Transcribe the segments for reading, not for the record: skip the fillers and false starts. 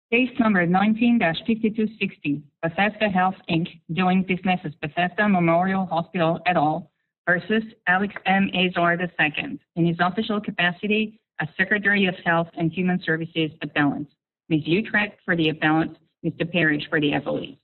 Case number 19-5260, Bethesda Health, Inc., doing business as Bethesda Memorial Hospital et al. Versus Alex M. Azar II in his official capacity as Secretary of Health and Human Services appellant. Ms. Utrecht for the appellant, Mr. Parrish for the appellee.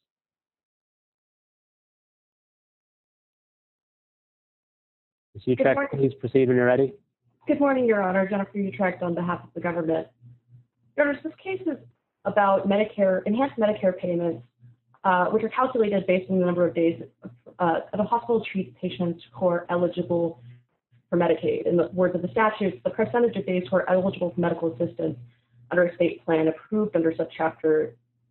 Ms. Utrecht, please proceed when you're ready. Good morning, Your Honor. Jennifer Utrecht on behalf of the government. Your Honor, this case is about enhanced Medicare payments, which are calculated based on the number of days the hospital treats patients who are eligible for Medicaid. In the words of the statute, the percentage of days who are eligible for medical assistance under a state plan approved under subchapter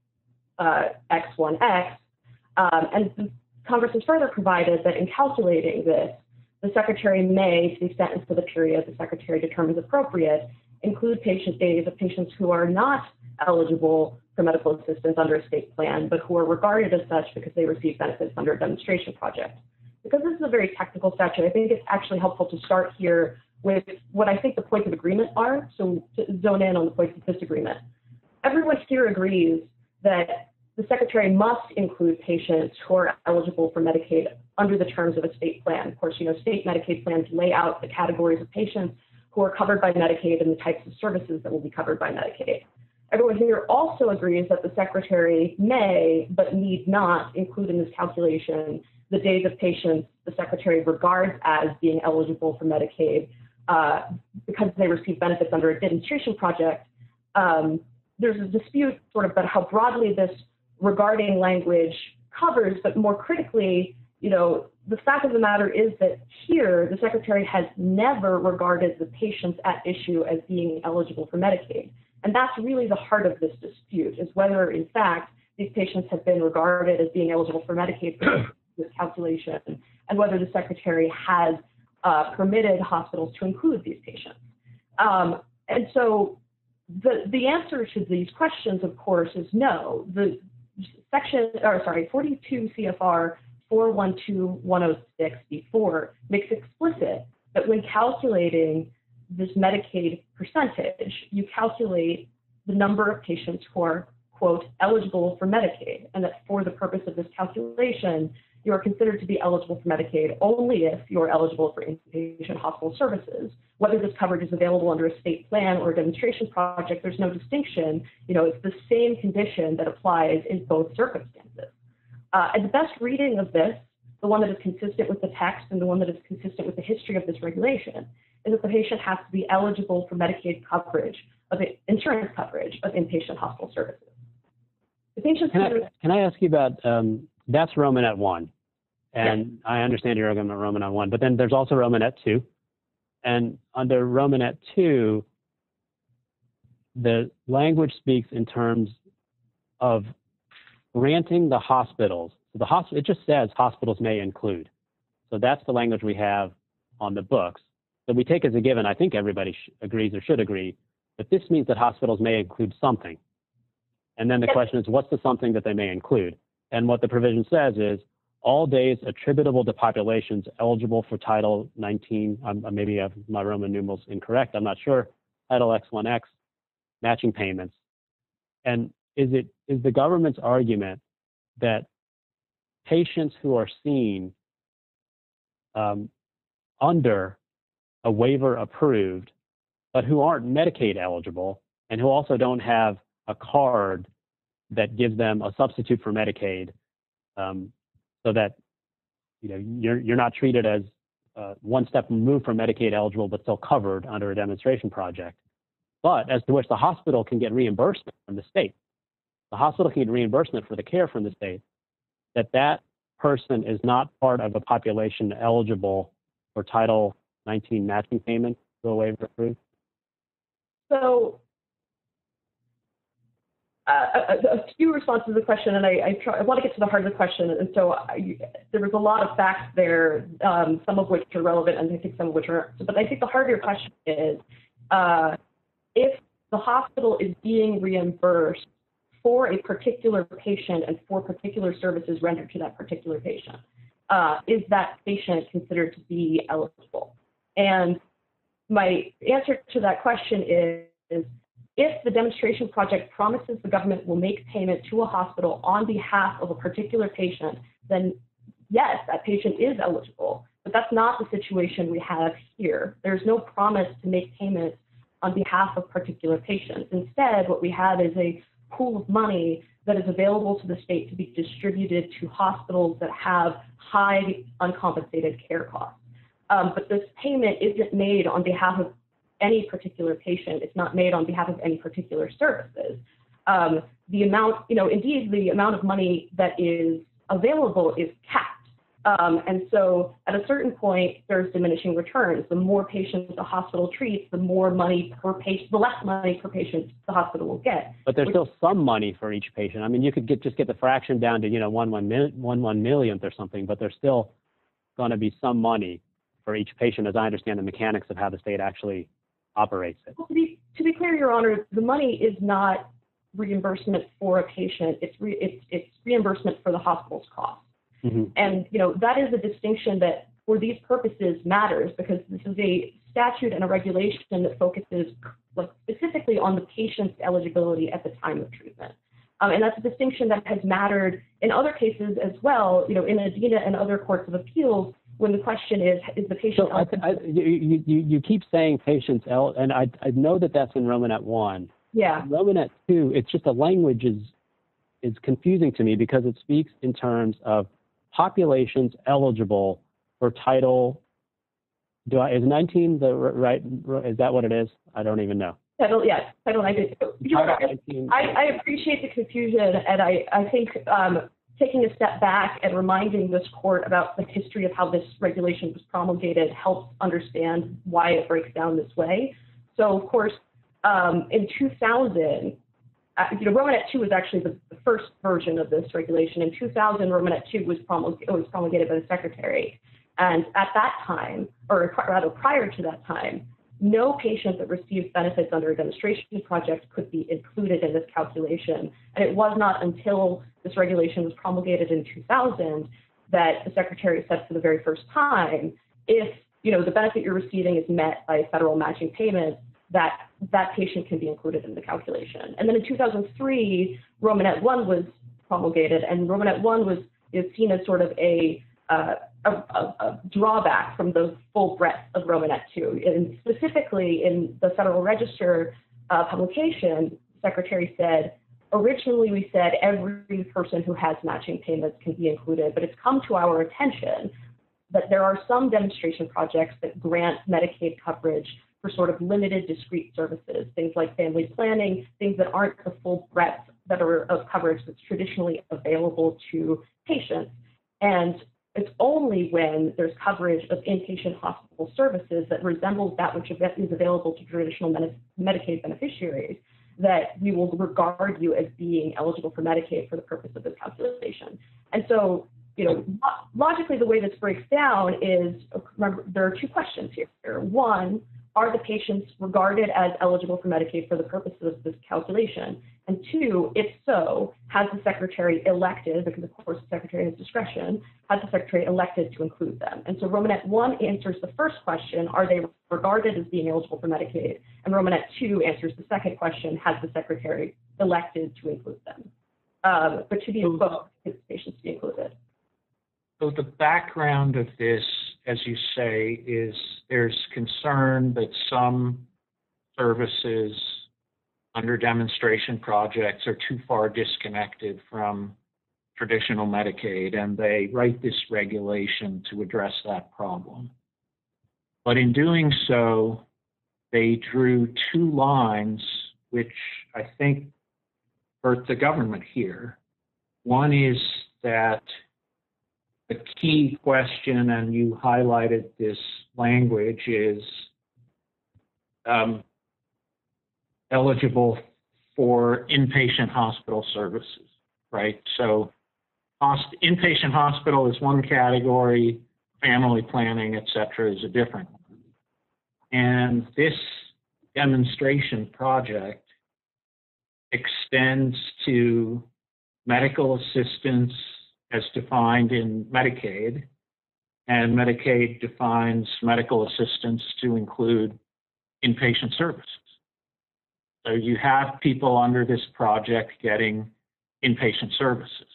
X1X. And Congress has further provided that in calculating this, the Secretary may, to the extent and for the period the Secretary determines appropriate, include patient days of patients who are not eligible for medical assistance under a state plan, but who are regarded as such because they receive benefits under a demonstration project. Because this is a very technical statute, I think it's actually helpful to start here with what I think the points of agreement are, so to zone in on the points of disagreement. Everyone here agrees that the Secretary must include patients who are eligible for Medicaid under the terms of a state plan. Of course, state Medicaid plans lay out the categories of patients who are covered by Medicaid and the types of services that will be covered by Medicaid. Everyone here also agrees that the Secretary may, but need not, include in this calculation the days of patients the Secretary regards as being eligible for Medicaid because they receive benefits under a demonstration project. There's a dispute sort of about how broadly this regarding language covers, but more critically, the fact of the matter is that here the Secretary has never regarded the patients at issue as being eligible for Medicaid. And that's really the heart of this dispute, is whether, in fact, these patients have been regarded as being eligible for Medicaid for this calculation, and whether the Secretary has permitted hospitals to include these patients. And so the answer to these questions, of course, is no. The 42 CFR 412-106-B4 makes explicit that when calculating this Medicaid percentage, you calculate the number of patients who are, quote, eligible for Medicaid, and that for the purpose of this calculation, you are considered to be eligible for Medicaid only if you are eligible for inpatient hospital services. Whether this coverage is available under a state plan or a demonstration project, there's no distinction. It's the same condition that applies in both circumstances. And the best reading of this, the one that is consistent with the text and the one that is consistent with the history of this regulation, is that the patient has to be eligible for Medicaid coverage, insurance coverage of inpatient hospital services. The patient's can I ask you about, that's Romanet 1, and yes. I understand your argument on Romanet 1, but then there's also Romanet 2, and under Romanet 2, the language speaks in terms of granting the hospitals. It just says hospitals may include. So that's the language we have on the books. So we take as a given, I think everybody agrees or should agree, that this means that hospitals may include something. And then the question is, what's the something that they may include? And what the provision says is, all days attributable to populations eligible for Title 19, maybe I have my Roman numerals incorrect, I'm not sure, Title X1X, matching payments. And is the government's argument that patients who are seen under a waiver approved, but who aren't Medicaid eligible and who also don't have a card that gives them a substitute for Medicaid, so that you're not treated as one step removed from Medicaid eligible but still covered under a demonstration project, but as to which the hospital can get reimbursement from the state. The hospital can get reimbursement for the care from the state, that person is not part of a population eligible for Title 19 matching payments to a waiver approved? So a few responses to the question, and I want to get to the heart of the question. And so there was a lot of facts there, some of which are relevant, and I think some of which aren't. But I think the heart of your question is, if the hospital is being reimbursed for a particular patient and for particular services rendered to that particular patient, is that patient considered to be eligible? And my answer to that question is if the demonstration project promises the government will make payment to a hospital on behalf of a particular patient, then yes, that patient is eligible. But that's not the situation we have here. There's no promise to make payments on behalf of particular patients. Instead, what we have is a pool of money that is available to the state to be distributed to hospitals that have high uncompensated care costs. But this payment isn't made on behalf of any particular patient. It's not made on behalf of any particular services. The amount, indeed, the amount of money that is available is capped. And so at a certain point, there's diminishing returns. The more patients the hospital treats, the more money per patient, the less money per patient the hospital will get. But there's still some money for each patient. I mean, you could just get the fraction down to, 1/1,000,000th or something, but there's still going to be some money for each patient, as I understand the mechanics of how the state actually operates it. Well, to be clear, Your Honor, the money is not reimbursement for a patient. It's reimbursement for the hospital's costs. Mm-hmm. And, that is a distinction that for these purposes matters, because this is a statute and a regulation that focuses specifically on the patient's eligibility at the time of treatment. And that's a distinction that has mattered in other cases as well, in ADENA and other courts of appeals, when the question is the patient eligible? You keep saying patients, and I know that that's in Romanet 1. Yeah. Romanet 2, it's just the language is confusing to me because it speaks in terms of populations eligible for Title. Is 19 the right? Is that what it is? I don't even know. Title 19. I appreciate the confusion, and I think taking a step back and reminding this court about the history of how this regulation was promulgated helps understand why it breaks down this way. So, of course, in 2000, Romanet 2 was actually the first version of this regulation. In 2000, Romanet 2 was promulgated by the Secretary. And at that time, or rather prior to that time, no patient that received benefits under a demonstration project could be included in this calculation. And it was not until this regulation was promulgated in 2000 that the Secretary said for the very first time, if the benefit you're receiving is met by federal matching payments, that patient can be included in the calculation. And then in 2003, Romanet 1 was promulgated, and Romanet 1 is seen as sort of a drawback from the full breadth of Romanet 2. And specifically in the Federal Register publication, the Secretary said, originally we said every person who has matching payments can be included, but it's come to our attention that there are some demonstration projects that grant Medicaid coverage for sort of limited discrete services, things like family planning, things that aren't the full breadth that are of coverage that's traditionally available to patients. And it's only when there's coverage of inpatient hospital services that resembles that which is available to traditional Medicaid beneficiaries that we will regard you as being eligible for Medicaid for the purpose of this calculation. And so, logically, the way this breaks down is, remember, there are two questions here. One, are the patients regarded as eligible for Medicaid for the purposes of this calculation? And two, if so, has the Secretary elected, because of course the Secretary has discretion, has the Secretary elected to include them? And so Romanet 1 answers the first question, are they regarded as being eligible for Medicaid? And Romanet 2 answers the second question, has the Secretary elected to include them? But to be both, his patients to be included. So the background of this, as you say, is there's concern that some services under demonstration projects are too far disconnected from traditional Medicaid, and they write this regulation to address that problem. But in doing so, they drew two lines, which I think hurt the government here. One is that the key question, and you highlighted this language, is eligible for inpatient hospital services, right? So inpatient hospital is one category, family planning, et cetera, is a different one. And this demonstration project extends to medical assistance as defined in Medicaid, and Medicaid defines medical assistance to include inpatient services. So you have people under this project getting inpatient services.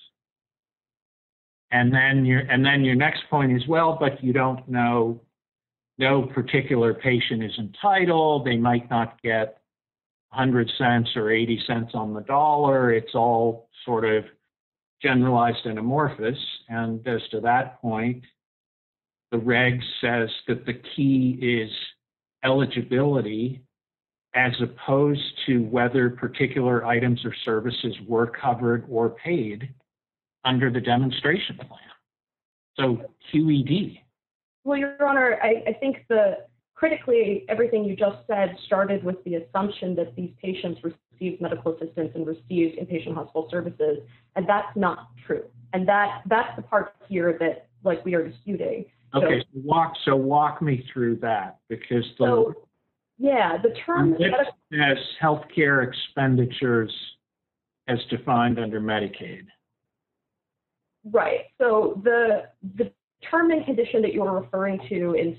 And then your next point is, well, but you don't know, no particular patient is entitled. They might not get 100 cents or 80 cents on the dollar. It's all sort of generalized and amorphous. And as to that point, the reg says that the key is eligibility as opposed to whether particular items or services were covered or paid under the demonstration plan. So QED. Well, Your Honor, I think critically, everything you just said started with the assumption that these patients received medical assistance and received inpatient hospital services, and that's not true. And that's the part here that, like, we are disputing. Okay, so walk me through that, because the term as healthcare expenditures as defined under Medicaid. Right. So the term and condition that you're referring to is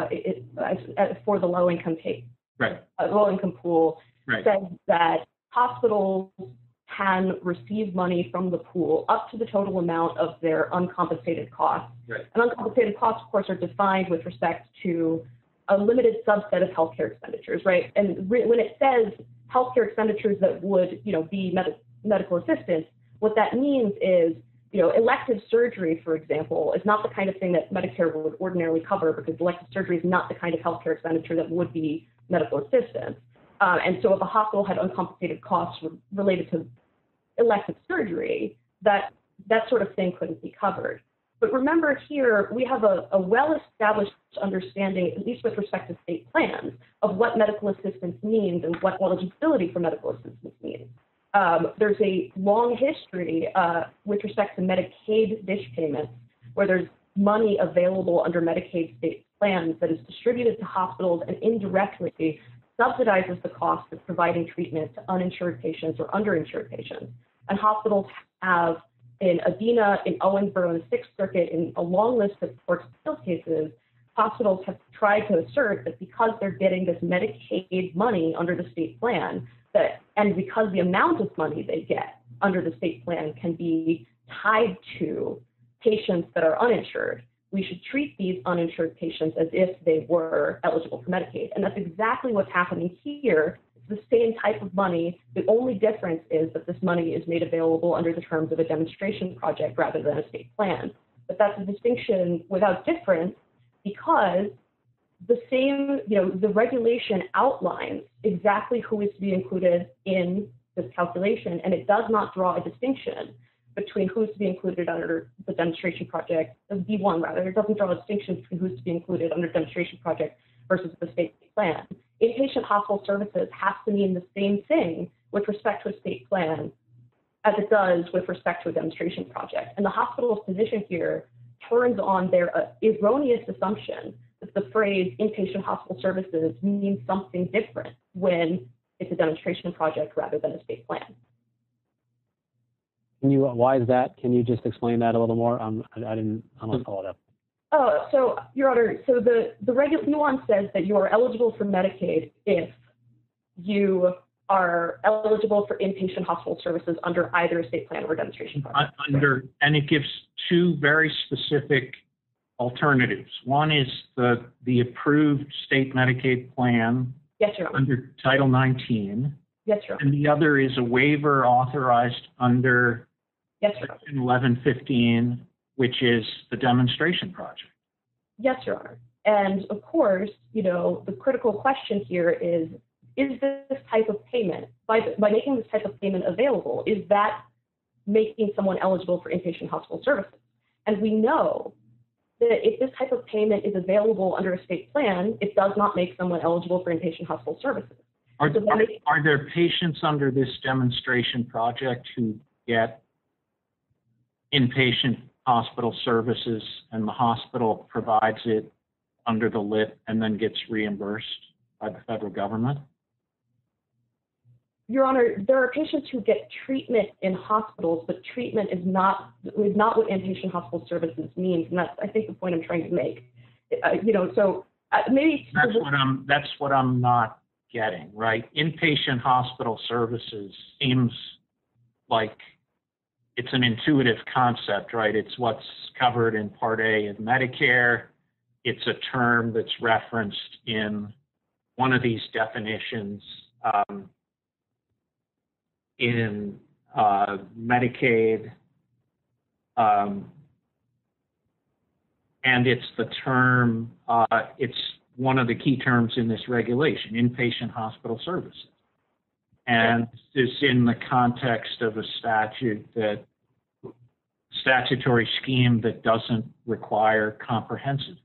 for the low-income low-income pool, says that hospitals can receive money from the pool up to the total amount of their uncompensated costs. Right. And uncompensated costs, of course, are defined with respect to a limited subset of healthcare expenditures, right? And when it says healthcare expenditures that would, be medical assistance, what that means is, elective surgery, for example, is not the kind of thing that Medicare would ordinarily cover, because elective surgery is not the kind of healthcare expenditure that would be medical assistance. And so if a hospital had uncompensated costs related to elective surgery, that sort of thing couldn't be covered. But remember here, we have a well-established understanding, at least with respect to state plans, of what medical assistance means and what eligibility for medical assistance means. There's a long history with respect to Medicaid dish payments, where there's money available under Medicaid state plans that is distributed to hospitals and indirectly subsidizes the cost of providing treatment to uninsured patients or underinsured patients. And hospitals have, in Adena, in Owensboro, in the Sixth Circuit, in a long list of court of appeals cases, hospitals have tried to assert that because they're getting this Medicaid money under the state plan, and because the amount of money they get under the state plan can be tied to patients that are uninsured, we should treat these uninsured patients as if they were eligible for Medicaid. And that's exactly what's happening here. It's the same type of money. The only difference is that this money is made available under the terms of a demonstration project rather than a state plan. But that's a distinction without difference, because the same, the regulation outlines exactly who is to be included in this calculation, and it does not draw a distinction between who's to be included under the demonstration project, D1 rather. It doesn't draw a distinction between who's to be included under demonstration project versus the state plan. Inpatient hospital services has to mean the same thing with respect to a state plan as it does with respect to a demonstration project. And the hospital's position here turns on their erroneous assumption that the phrase inpatient hospital services means something different when it's a demonstration project rather than a state plan. Why is that? Can you just explain that a little more? I'm not followed up. Oh, so Your Honor, so the regular nuance says that you are eligible for Medicaid if you are eligible for inpatient hospital services under either a state plan or a demonstration project. And it gives two very specific alternatives. One is the approved state Medicaid plan. Yes, Your Honor. Under Title 19. Yes, Your Honor. And the other is a waiver authorized under Section 1115, which is the demonstration project. Yes, Your Honor. And of course, the critical question here is this type of payment, by making this type of payment available, is that making someone eligible for inpatient hospital services? And we know that if this type of payment is available under a state plan, it does not make someone eligible for inpatient hospital services. Are there patients under this demonstration project who get inpatient hospital services and the hospital provides it under the LIT and then gets reimbursed by the federal government? Your Honor, there are patients who get treatment in hospitals, but treatment is not what inpatient hospital services means, and that's, I think, the point I'm trying to make. So maybe that's what I'm not getting, right? Inpatient hospital services seems like it's an intuitive concept, right? It's what's covered in Part A of Medicare. It's a term that's referenced in one of these definitions in Medicaid. And it's the term, it's one of the key terms in this regulation, inpatient hospital services. And it's in the context of a statutory scheme that doesn't require comprehensiveness.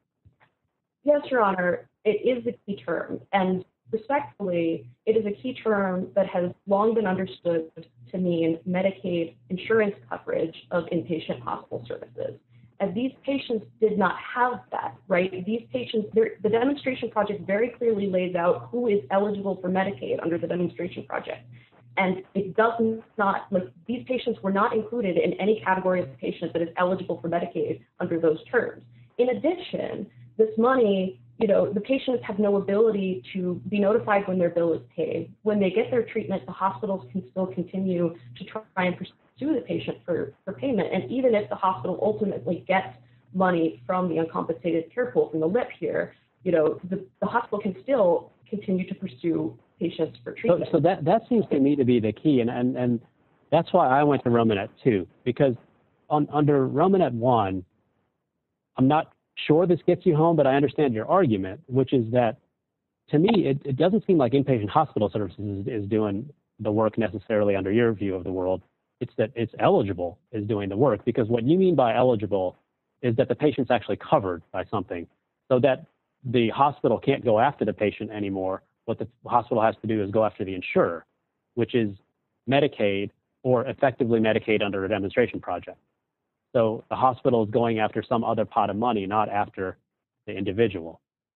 Yes, Your Honor, it is a key term. And respectfully, it is a key term that has long been understood to mean Medicaid insurance coverage of inpatient hospital services. And these patients did not have that, right? These patients, the demonstration project very clearly lays out who is eligible for Medicaid under the demonstration project. And it does not, like, these patients were not included in any category of patient that is eligible for Medicaid under those terms. In addition, this money, the patients have no ability to be notified when their bill is paid. When they get their treatment, the hospitals can still continue to try and pursue the patient for payment. And even if the hospital ultimately gets money from the uncompensated care pool, from the LIP here, the hospital can still continue to pursue patients for treatment. So that seems to me to be the key, and that's why I went to Romanet 2, because under Romanet 1, I'm not sure this gets you home, but I understand your argument, which is that, to me, it doesn't seem like inpatient hospital services is doing the work necessarily under your view of the world. It's that it's eligible is doing the work, because what you mean by eligible is that the patient's actually covered by something, so that the hospital can't go after the patient anymore. What the hospital has to do is go after the insurer, which is Medicaid, or effectively Medicaid under a demonstration project. So the hospital is going after some other pot of money, not after the individual.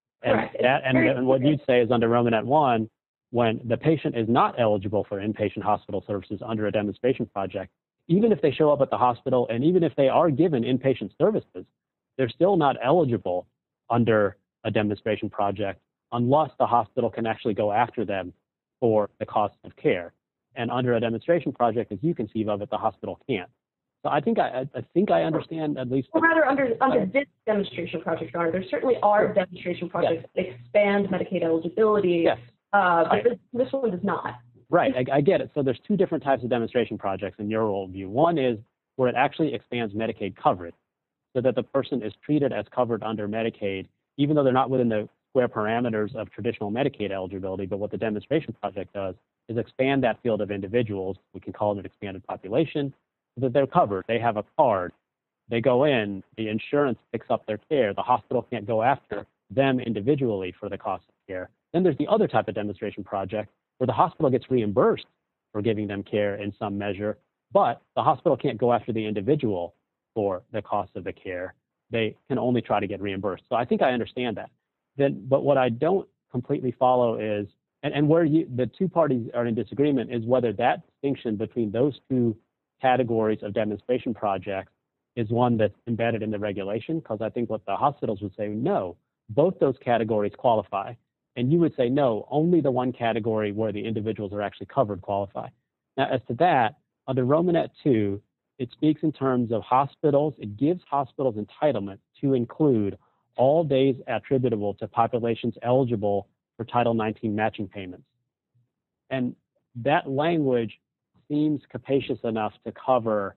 And what you'd say is under Romanet 1, when the patient is not eligible for inpatient hospital services under a demonstration project, even if they show up at the hospital and even if they are given inpatient services, they're still not eligible under a demonstration project unless the hospital can actually go after them for the cost of care. And under a demonstration project, as you conceive of it, the hospital can't. So I think I understand at least. Well, rather under this demonstration project, Your Honor, there certainly are demonstration projects that expand Medicaid eligibility, yes. But this one does not. Right, I get it. So there's two different types of demonstration projects in your worldview. One is where it actually expands Medicaid coverage, so that the person is treated as covered under Medicaid, even though they're not within the square parameters of traditional Medicaid eligibility. But what the demonstration project does is expand that field of individuals. We can call it an expanded population, so that they're covered. They have a card. They go in. The insurance picks up their care. The hospital can't go after them individually for the cost of care. Then there's the other type of demonstration project where the hospital gets reimbursed for giving them care in some measure, but the hospital can't go after the individual for the cost of the care. They can only try to get reimbursed. So I think I understand that. But what I don't completely follow is, and where the two parties are in disagreement, is whether that distinction between those two categories of demonstration projects is one that's embedded in the regulation, because I think what the hospitals would say, no, both those categories qualify. And you would say, no, only the one category where the individuals are actually covered qualify. Now, as to that, under Romanet 2, it speaks in terms of hospitals. It gives hospitals entitlement to include all days attributable to populations eligible for Title 19 matching payments. And that language seems capacious enough to cover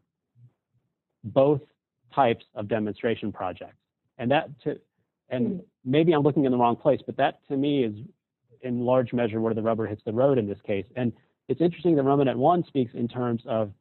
both types of demonstration projects. And maybe I'm looking in the wrong place, but that to me is in large measure where the rubber hits the road in this case. And it's interesting that Romanet 1 speaks in terms of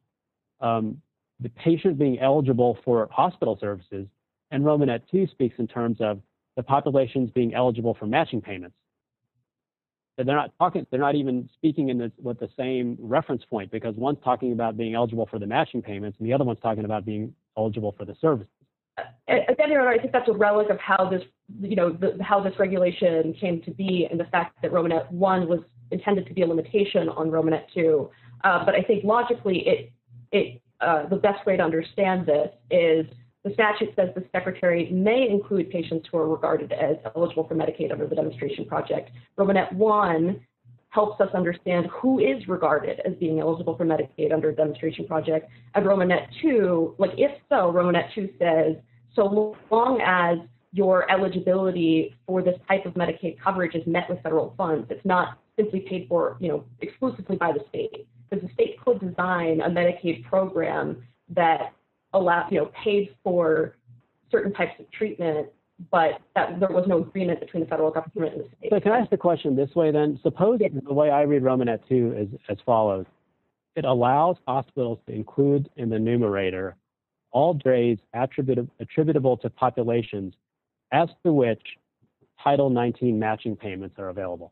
the patient being eligible for hospital services, and Romanet 2 speaks in terms of the populations being eligible for matching payments. They're not even speaking with the same reference point, because one's talking about being eligible for the matching payments and the other one's talking about being eligible for the services. Again, Your Honor, I think that's a relic of how this, how this regulation came to be, and the fact that Romanet 1 was intended to be a limitation on Romanet 2. But I think logically, the best way to understand this is the statute says the Secretary may include patients who are regarded as eligible for Medicaid under the demonstration project. Romanet 1 helps us understand who is regarded as being eligible for Medicaid under a demonstration project. And Romanet 2, like if so, Romanet 2 says, so long as your eligibility for this type of Medicaid coverage is met with federal funds, it's not simply paid for, exclusively by the state. Because the state could design a Medicaid program that paid for certain types of treatment, but that there was no agreement between the federal government and the state. So can I ask the question this way then? Suppose the way I read Romanet 2 is as follows. It allows hospitals to include in the numerator all DRAs attributable to populations as to which Title 19 matching payments are available.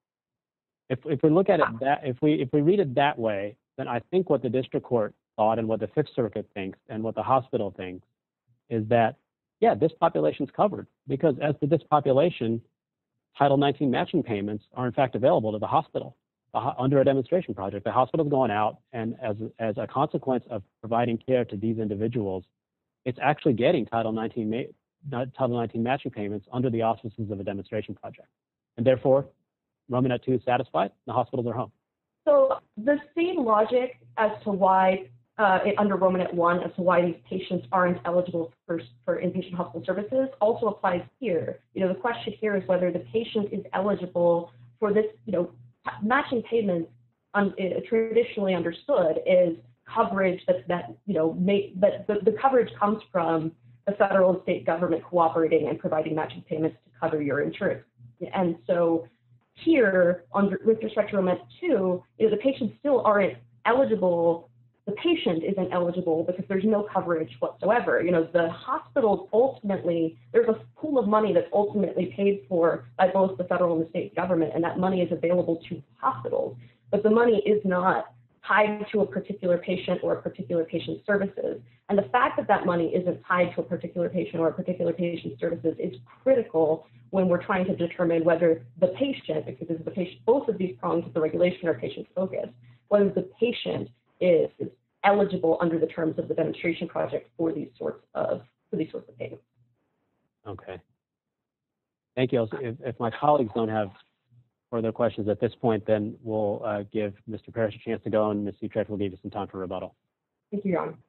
If we look at it if we read it that way, then I think what the district court thought and what the Fifth Circuit thinks and what the hospital thinks is that, yeah, this population's covered because as to this population, Title 19 matching payments are in fact available to the hospital under a demonstration project. The hospital's going out, and as a consequence of providing care to these individuals, it's actually getting Title 19 matching payments under the auspices of a demonstration project. And therefore, Romanet 2 is satisfied, the hospitals are home. So the same logic as to why, under Romanet 1, as to why these patients aren't eligible for inpatient hospital services also applies here. The question here is whether the patient is eligible for this, matching payments traditionally understood is coverage that the coverage comes from the federal and state government cooperating and providing matching payments to cover your insurance. And so here, with respect to Romanet 2, the patients still aren't eligible. The patient isn't eligible because there's no coverage whatsoever. The hospitals ultimately, there's a pool of money that's ultimately paid for by both the federal and the state government, and that money is available to hospitals. But the money is not tied to a particular patient or a particular patient's services. And the fact that that money isn't tied to a particular patient or a particular patient's services is critical when we're trying to determine whether the patient, because it's the patient, both of these prongs of the regulation are patient-focused, whether the patient is eligible under the terms of the demonstration project for these sorts of payments. Okay. Thank you. If my colleagues don't have further questions at this point, then we'll give Mr. Parrish a chance to go, and Ms. Utrecht will give you some time for rebuttal. Thank you, Your Honor.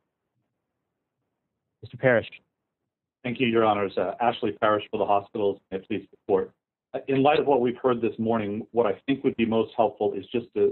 Mr. Parrish. Thank you, Your Honors. Ashley Parrish for the hospitals. May I please report? In light of what we've heard this morning, what I think would be most helpful is just to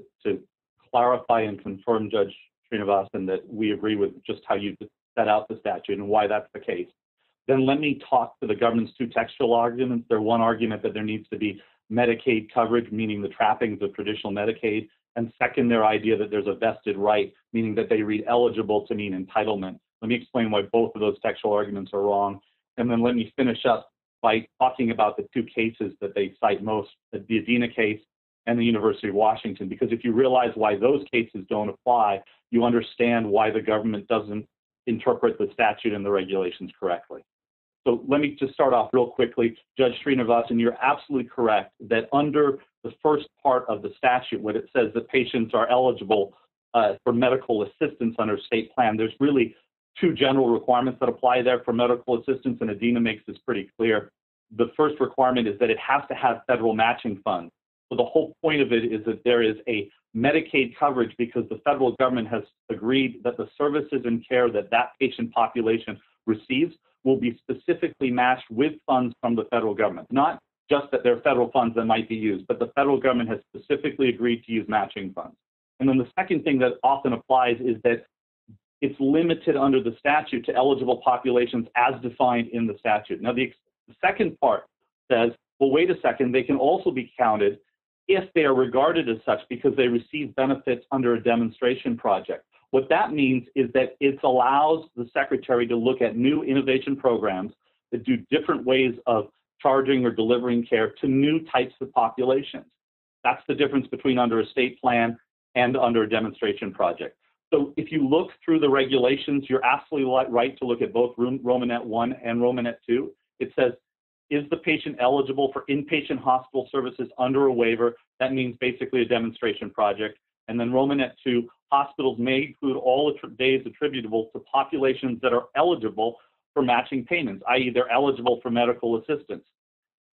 clarify and confirm, Judge Srinivasan, that we agree with just how you set out the statute and why that's the case. Then let me talk to the government's two textual arguments. Their one argument that there needs to be Medicaid coverage, meaning the trappings of traditional Medicaid, and second, their idea that there's a vested right, meaning that they read eligible to mean entitlement. Let me explain why both of those textual arguments are wrong. And then let me finish up by talking about the two cases that they cite most, the Adina case and the University of Washington, because if you realize why those cases don't apply, you understand why the government doesn't interpret the statute and the regulations correctly. So let me just start off real quickly. Judge Srinivasan, you're absolutely correct that under the first part of the statute, when it says that patients are eligible for medical assistance under state plan, there's really two general requirements that apply there for medical assistance, and Adina makes this pretty clear. The first requirement is that it has to have federal matching funds. So the whole point of it is that there is a Medicaid coverage because the federal government has agreed that the services and care that that patient population receives will be specifically matched with funds from the federal government. Not just that there are federal funds that might be used, but the federal government has specifically agreed to use matching funds. And then the second thing that often applies is that it's limited under the statute to eligible populations as defined in the statute. Now, the second part says, well, wait a second, they can also be counted if they are regarded as such because they receive benefits under a demonstration project. What that means is that it allows the secretary to look at new innovation programs that do different ways of charging or delivering care to new types of populations. That's the difference between under a state plan and under a demonstration project. So if you look through the regulations, you're absolutely right to look at both Romanet 1 and Romanet 2. It says, is the patient eligible for inpatient hospital services under a waiver? That means basically a demonstration project. And then Romanet 2, hospitals may include all days attributable to populations that are eligible for matching payments, i.e. they're eligible for medical assistance.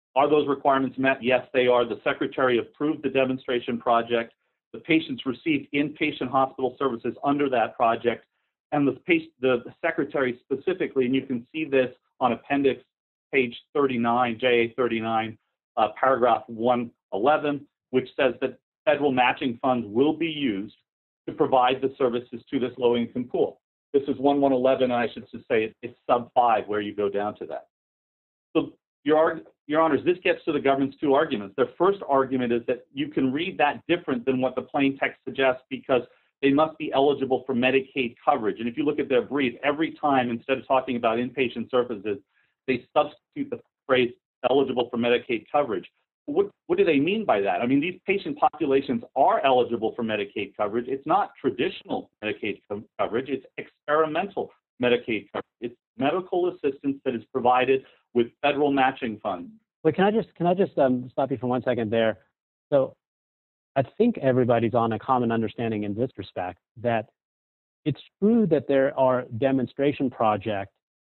Are those requirements met? Yes, they are. The Secretary approved the demonstration project. The patients received inpatient hospital services under that project. And the Secretary specifically, and you can see this on appendix page 39, JA 39, paragraph 111, which says that federal matching funds will be used to provide the services to this low-income pool. This is 1111, and I should just say it's sub 5 where you go down to that. So, Your Honors, this gets to the government's two arguments. Their first argument is that you can read that different than what the plain text suggests because they must be eligible for Medicaid coverage. And if you look at their brief, every time, instead of talking about inpatient services, they substitute the phrase eligible for Medicaid coverage. What do they mean by that? I mean, these patient populations are eligible for Medicaid coverage. It's not traditional Medicaid coverage. It's experimental Medicaid coverage. It's medical assistance that is provided with federal matching funds. Wait, can I just stop you for 1 second there? So I think everybody's on a common understanding in this respect that it's true that there are demonstration projects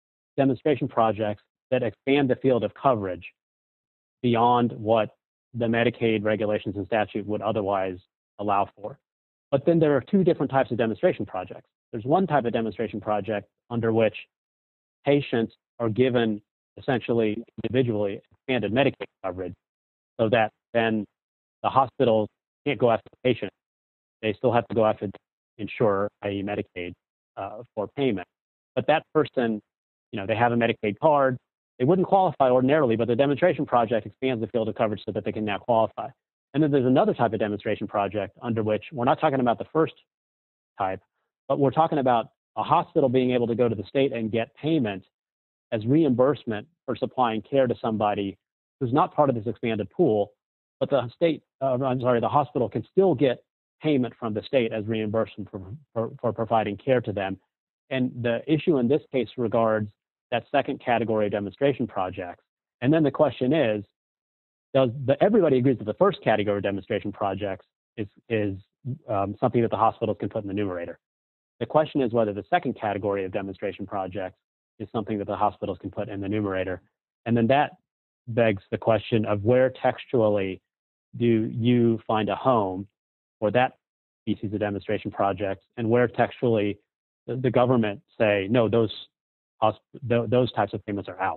that expand the field of coverage beyond what the Medicaid regulations and statute would otherwise allow for. But then there are two different types of demonstration projects. There's one type of demonstration project under which patients are given essentially individually expanded Medicaid coverage so that then the hospitals can't go after the patient. They still have to go after the insurer, i.e. Medicaid, for payment. But that person, they have a Medicaid card. They wouldn't qualify ordinarily, but the demonstration project expands the field of coverage so that they can now qualify. And then there's another type of demonstration project under which we're not talking about the first type, but we're talking about a hospital being able to go to the state and get payment as reimbursement for supplying care to somebody who's not part of this expanded pool, but the hospital can still get payment from the state as reimbursement for providing care to them. And the issue in this case regards that second category of demonstration projects. And then the question is, everybody agrees that the first category of demonstration projects is something that the hospitals can put in the numerator. The question is whether the second category of demonstration projects is something that the hospitals can put in the numerator. And then that begs the question of where textually do you find a home for that species of demonstration projects, and where textually the government say, no, those types of payments are out.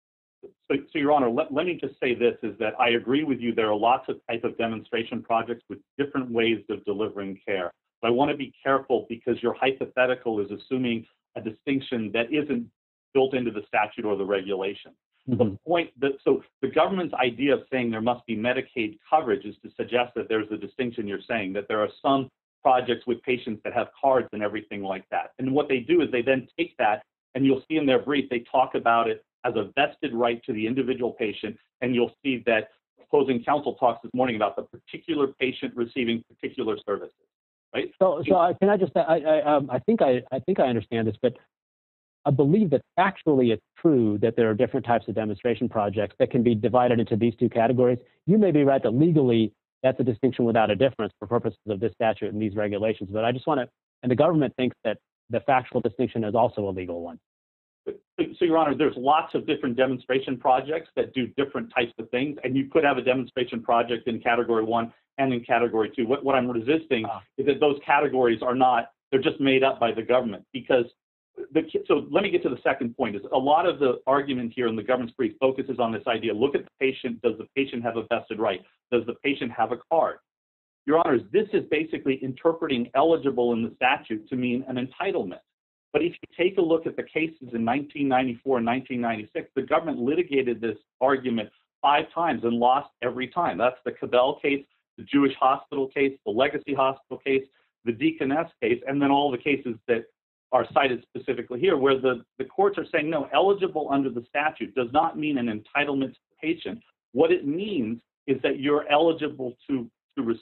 So Your Honor, let me just say this, is that I agree with you. There are lots of types of demonstration projects with different ways of delivering care. But I want to be careful because your hypothetical is assuming a distinction that isn't built into the statute or the regulation. The point so the government's idea of saying there must be Medicaid coverage is to suggest that there's a distinction you're saying, that there are some projects with patients that have cards and everything like that. And what they do is they then take that, and you'll see in their brief, they talk about it as a vested right to the individual patient, and you'll see that opposing counsel talks this morning about the particular patient receiving particular services, right? So can I just, I think I understand this, but I believe that actually it's true that there are different types of demonstration projects that can be divided into these two categories. You may be right that legally that's a distinction without a difference for purposes of this statute and these regulations, but I just want to, and the government thinks that the factual distinction is also a legal one. So, Your Honor, there's lots of different demonstration projects that do different types of things, and you could have a demonstration project in Category 1 and in Category 2. What I'm resisting is that those categories are not, they're just made up by the government. Because, so let me get to the second point, is a lot of the argument here in the government's brief focuses on this idea, look at the patient, does the patient have a vested right? Does the patient have a card? Your Honors, this is basically interpreting eligible in the statute to mean an entitlement. But if you take a look at the cases in 1994 and 1996, the government litigated this argument 5 times and lost every time. That's the Cabell case, the Jewish Hospital case, the Legacy Hospital case, the Deaconess case, and then all the cases that are cited specifically here, where the courts are saying, no, eligible under the statute does not mean an entitlement to the patient. What it means is that you're eligible to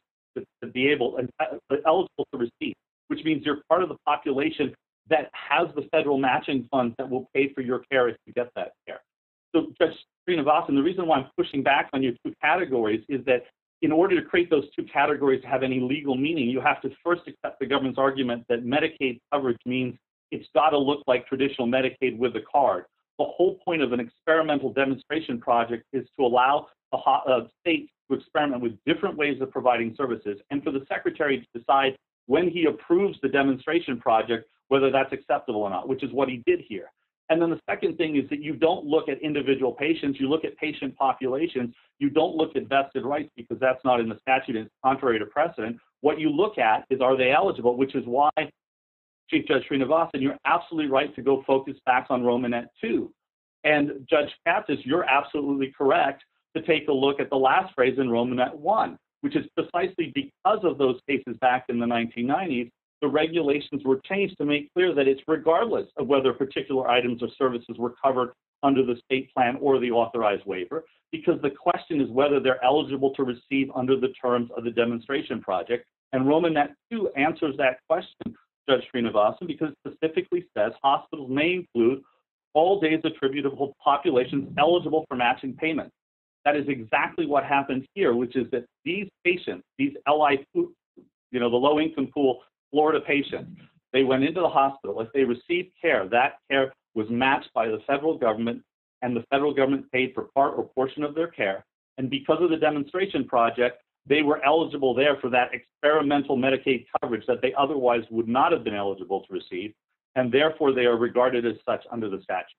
be eligible to receive, which means you're part of the population that has the federal matching funds that will pay for your care if you get that care. So Judge Srinivasan, the reason why I'm pushing back on your two categories is that in order to create those two categories to have any legal meaning, you have to first accept the government's argument that Medicaid coverage means it's got to look like traditional Medicaid with a card. The whole point of an experimental demonstration project is to allow states to experiment with different ways of providing services, and for the Secretary to decide when he approves the demonstration project whether that's acceptable or not, which is what he did here. And then the second thing is that you don't look at individual patients, you look at patient populations, you don't look at vested rights because that's not in the statute and it's contrary to precedent. What you look at is, are they eligible, which is why, Chief Judge Srinivasan, you're absolutely right to go focus back on Romanet 2. And Judge Katsas, you're absolutely correct to take a look at the last phrase in Romanet 1, which is precisely because of those cases back in the 1990s, the regulations were changed to make clear that it's regardless of whether particular items or services were covered under the state plan or the authorized waiver, because the question is whether they're eligible to receive under the terms of the demonstration project. And Romanet 2 answers that question, Judge Srinivasan, because it specifically says hospitals may include all days attributable populations eligible for matching payments. That is exactly what happened here, which is that these patients, these LI, the low-income pool Florida patients, they went into the hospital. If they received care, that care was matched by the federal government, and the federal government paid for part or portion of their care. And because of the demonstration project, they were eligible there for that experimental Medicaid coverage that they otherwise would not have been eligible to receive, and therefore they are regarded as such under the statute.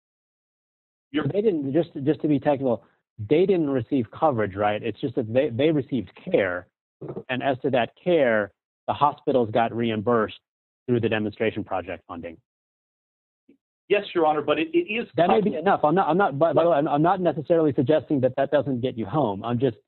They didn't, just to be technical, they didn't receive coverage, right? It's just that they received care, and as to that care, the hospitals got reimbursed through the demonstration project funding. Yes, Your Honor, but it is that may be enough. I'm not. By the way, I'm not necessarily suggesting that doesn't get you home. I'm just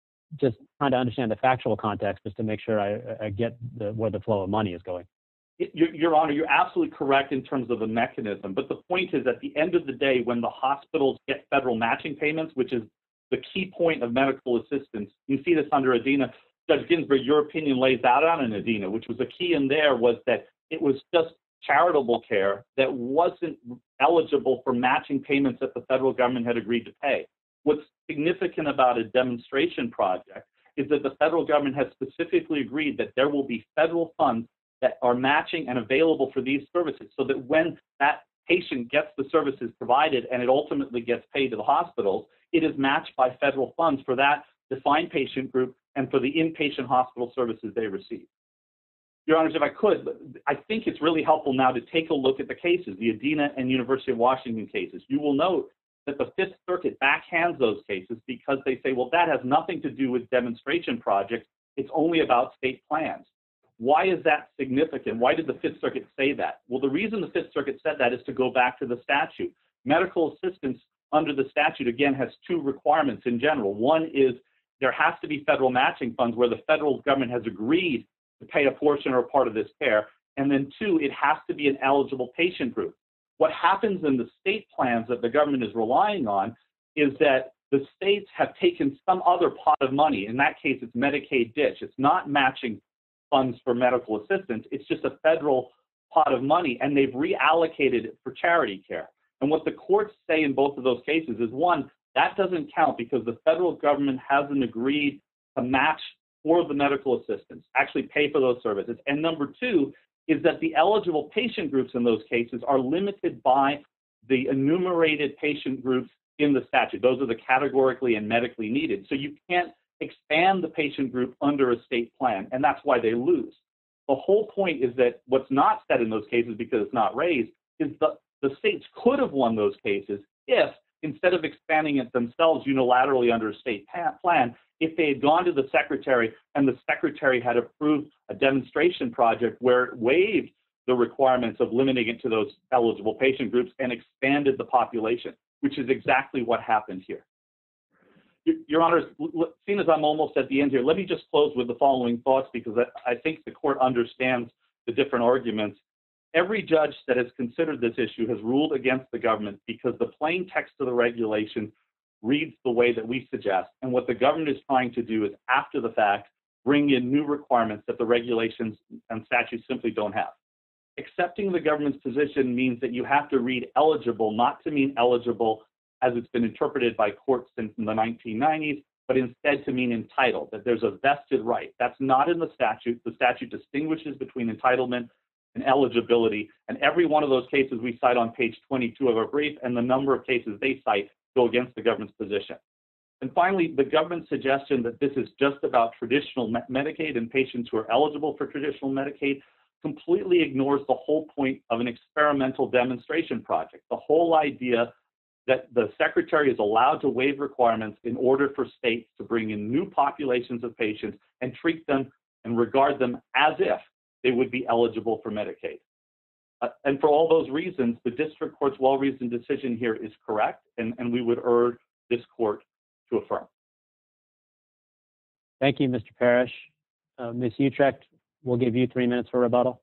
trying to understand the factual context, just to make sure I get where the flow of money is going. Your Honor, you're absolutely correct in terms of the mechanism. But the point is, at the end of the day, when the hospitals get federal matching payments, which is the key point of medical assistance, you see this under ADINA. Judge Ginsburg, your opinion lays out on an ADINA, which was the key in there was that it was just charitable care that wasn't eligible for matching payments that the federal government had agreed to pay. What's significant about a demonstration project is that the federal government has specifically agreed that there will be federal funds that are matching and available for these services, so that when that patient gets the services provided and it ultimately gets paid to the hospitals, it is matched by federal funds for that defined patient group and for the inpatient hospital services they receive. Your Honors, if I could, I think it's really helpful now to take a look at the cases, the ADINA and University of Washington cases. You will note that the Fifth Circuit backhands those cases because they say, well, that has nothing to do with demonstration projects. It's only about state plans. Why is that significant? Why did the Fifth Circuit say that? Well, the reason the Fifth Circuit said that is to go back to the statute. Medical assistance under the statute, again, has two requirements in general. One is there has to be federal matching funds where the federal government has agreed to pay a portion or a part of this care. And then two, it has to be an eligible patient group. What happens in the state plans that the government is relying on is that the states have taken some other pot of money. In that case, it's Medicaid DISH. It's not matching funds for medical assistance. It's just a federal pot of money, and they've reallocated it for charity care. And what the courts say in both of those cases is, one, that doesn't count because the federal government hasn't agreed to match for the medical assistance, actually pay for those services. And number two is that the eligible patient groups in those cases are limited by the enumerated patient groups in the statute. Those are the categorically and medically needed. So you can't expand the patient group under a state plan, and that's why they lose. The whole point is that what's not said in those cases, because it's not raised, is the states could have won those cases if, instead of expanding it themselves unilaterally under a state plan, if they had gone to the secretary and the secretary had approved a demonstration project where it waived the requirements of limiting it to those eligible patient groups and expanded the population, which is exactly what happened here. Your Honors, seeing as I'm almost at the end here, let me just close with the following thoughts because I think the court understands the different arguments. Every judge that has considered this issue has ruled against the government because the plain text of the regulation reads the way that we suggest. And what the government is trying to do is, after the fact, bring in new requirements that the regulations and statutes simply don't have. Accepting the government's position means that you have to read eligible not to mean eligible as it's been interpreted by courts since the 1990s, but instead to mean entitled, that there's a vested right. That's not in the statute. The statute distinguishes between entitlement and eligibility. And every one of those cases we cite on page 22 of our brief, and the number of cases they cite go against the government's position. And finally, the government's suggestion that this is just about traditional Medicaid and patients who are eligible for traditional Medicaid completely ignores the whole point of an experimental demonstration project. The whole idea that the Secretary is allowed to waive requirements in order for states to bring in new populations of patients and treat them and regard them as if they would be eligible for Medicaid. And for all those reasons, the district court's well-reasoned decision here is correct, and we would urge this court to affirm. Thank you, Mr. Parrish. Ms. Utrecht, we'll give you 3 minutes for rebuttal.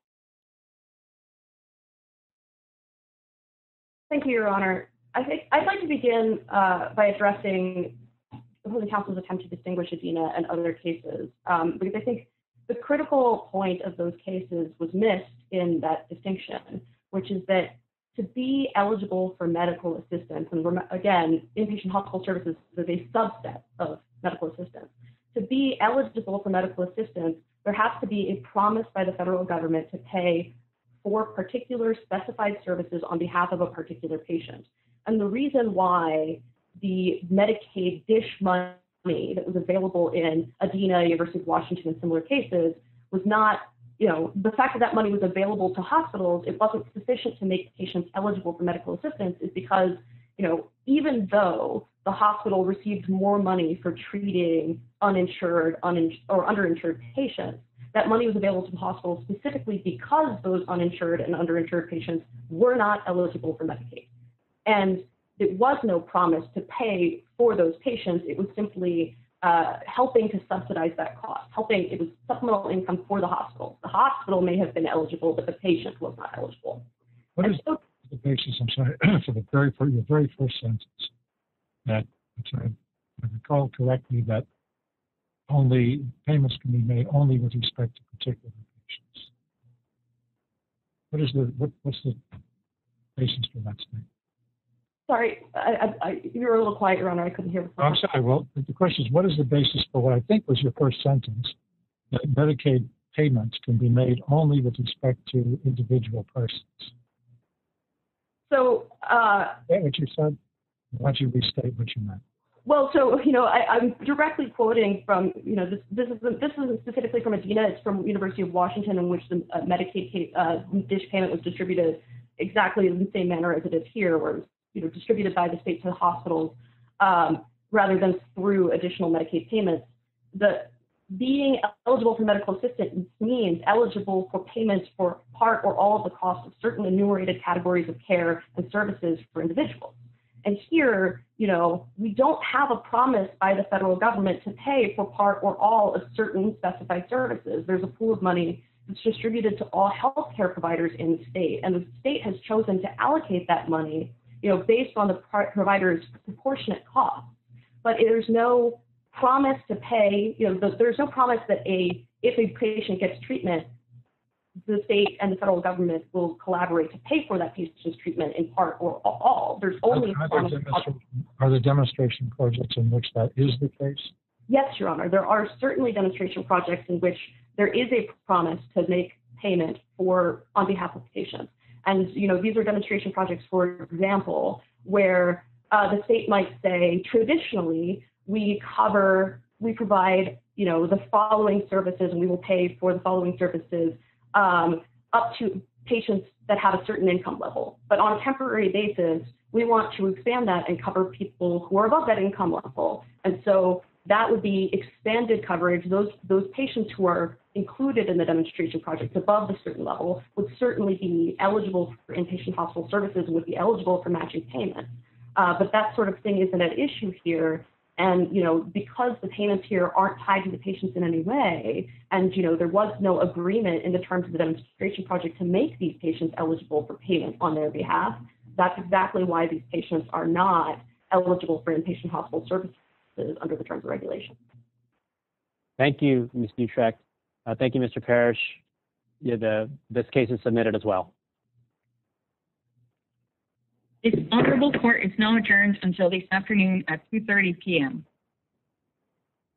Thank you, Your Honor. I think I'd like to begin by addressing the opposing counsel's attempt to distinguish Adena and other cases, because I think the critical point of those cases was missed in that distinction, which is that to be eligible for medical assistance, and again, inpatient hospital services is a subset of medical assistance. To be eligible for medical assistance, there has to be a promise by the federal government to pay for particular specified services on behalf of a particular patient. And the reason why the Medicaid DSH money that was available in Adena, University of Washington, and similar cases was not, the fact that that money was available to hospitals, it wasn't sufficient to make patients eligible for medical assistance, is because, even though the hospital received more money for treating uninsured or underinsured patients, that money was available to the hospital specifically because those uninsured and underinsured patients were not eligible for Medicaid. And there was no promise to pay for those patients. It was simply helping to subsidize that cost. It was supplemental income for the hospital. The hospital may have been eligible, but the patient was not eligible. What is the basis, I'm sorry, for your very first sentence, that, if I recall correctly, that only payments can be made only with respect to particular patients? What's the basis for that statement? Sorry, you were a little quiet, Your Honor. I couldn't hear. I'm sorry. Well, the question is, what is the basis for what I think was your first sentence, that Medicaid payments can be made only with respect to individual persons? So, is that what you said? Why don't you restate what you meant? Well, so, I'm directly quoting from, this isn't specifically from Adena, it's from University of Washington, in which the Medicaid DSH payment was distributed exactly in the same manner as it is here, where it was distributed by the state to the hospitals rather than through additional Medicaid payments. Being eligible for medical assistance means eligible for payments for part or all of the costs of certain enumerated categories of care and services for individuals. And here, we don't have a promise by the federal government to pay for part or all of certain specified services. There's a pool of money that's distributed to all healthcare providers in the state, and the state has chosen to allocate that money based on the provider's proportionate cost. But there's no promise to pay, there's no promise that if a patient gets treatment, the state and the federal government will collaborate to pay for that patient's treatment in part or all. There's only Are there demonstration projects in which that is the case? Yes, Your Honor. There are certainly demonstration projects in which there is a promise to make payment on behalf of patients. And, these are demonstration projects, for example, where the state might say, traditionally, we provide, the following services, and we will pay for the following services up to patients that have a certain income level. But on a temporary basis, we want to expand that and cover people who are above that income level. And so that would be expanded coverage. Those patients who are included in the demonstration project above a certain level would certainly be eligible for inpatient hospital services and would be eligible for matching payments. But that sort of thing isn't an issue here. And, because the payments here aren't tied to the patients in any way, and, there was no agreement in the terms of the demonstration project to make these patients eligible for payment on their behalf, that's exactly why these patients are not eligible for inpatient hospital services under the terms of regulation. Thank you, Ms. Utrecht. Thank you, Mr. Parrish. This case is submitted as well. This honorable court is now adjourned until this afternoon at 2:30 p.m.